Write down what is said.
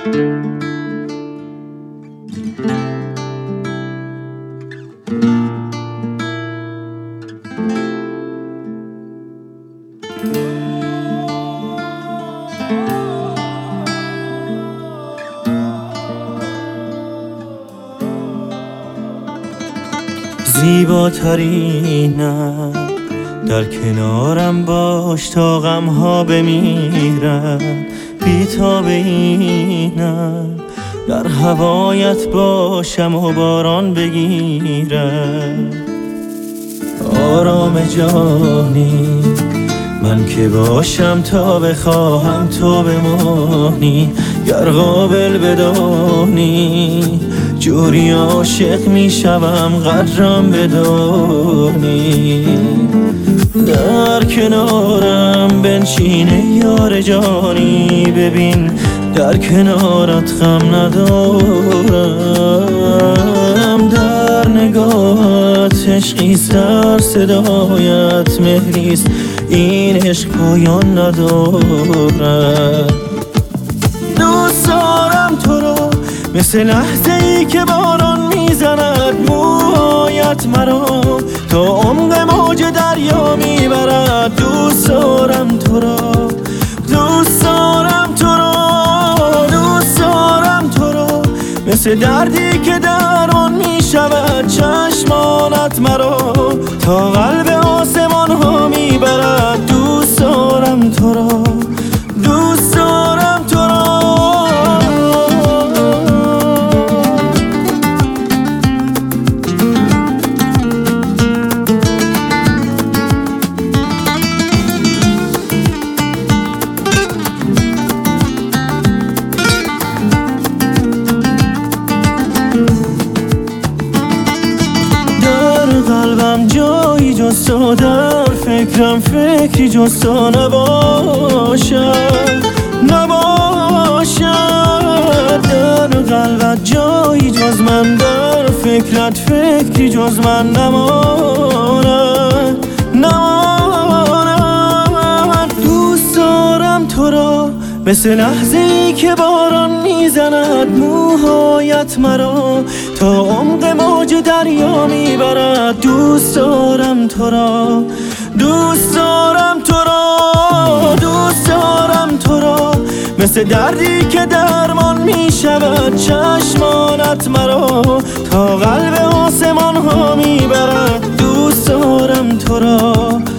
زیباترینم در کنارم باش تا غم‌ها بمیرن، بی تا اینم در هوایت باشم و باران بگیرم. آرام جانی من که باشم تا بخواهم تو بمانی، گر قابل بدانی جوری عاشق میشوم قدرم بدانی. در کنارم بنشینه یار جانی، ببین در کنارت غم ندارم. در نگاهت عشقیست، در صدایت مهریست، این عشق پایان ندارد. دوست دارم تو رو مثل لحظه ای که باران میزند موهایت مرا تا عمق موج دریا میبرد. دوست دارم تو را، دوست دارم تو را، دوست دارم تو را مثل دردی که درمان میشود چشمانت مرا تا قلب آسمان ها میبرد. دوست دارم تو را، دوست دارم تو را. قلبم جایی جز تو، در فکرم فکری جز تو نباشد، نباشد. در قلبت جایی جز من، در فکرت فکری جز من نماند، نماند. دوست دارم تو را مثل لحظه ای که باران میزند موهایت مرا تا عمق موج دریا میبرد. دوست دارم تو را، دوست دارم تو را، دوست دارم تو را مثل دردی که درمان میشود چشمانت مرا تا قلب آسمان ها میبرد. دوست دارم تو را.